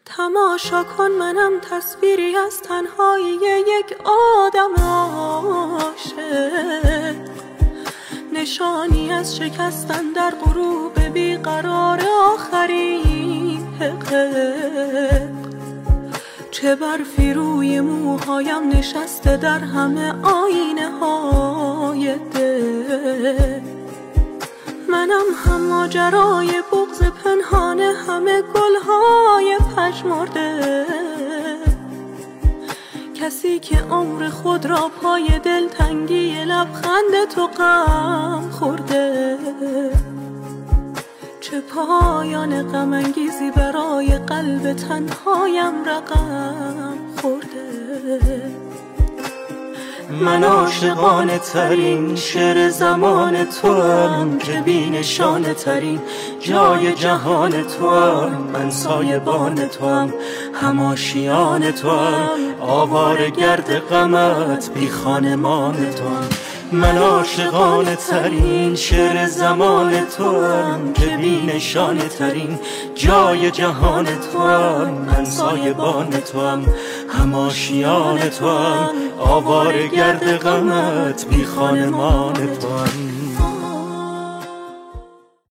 تماشا کن منم تصویری از تنهایی یک آدم عاشق، نشانی از شکستن در غروب بیقرار آخرین حقیق. چه برفی روی موهایم نشسته در همه آینه های دل، منم هم ماجرای بغض پنهان همه گلهای پژمرده، کسی که عمر خود را پای دلتنگی لبخند تو غم خورده. چه پایان غم انگیزی برای قلب تنهایم رقم خورده. من عاشقانه ترین شعر زمان توام که بی نشانه ترین جای جهان توام. من سایبان توام، هم آشیان توام، آواره گرد غمت بی خانمان توام. من عاشقانه ترین شعر زمان توام که بی نشانه ترین جای جهان توام. من سایبان توام، هم آشیان توام، آواره گرد غمت بی خانمان توام.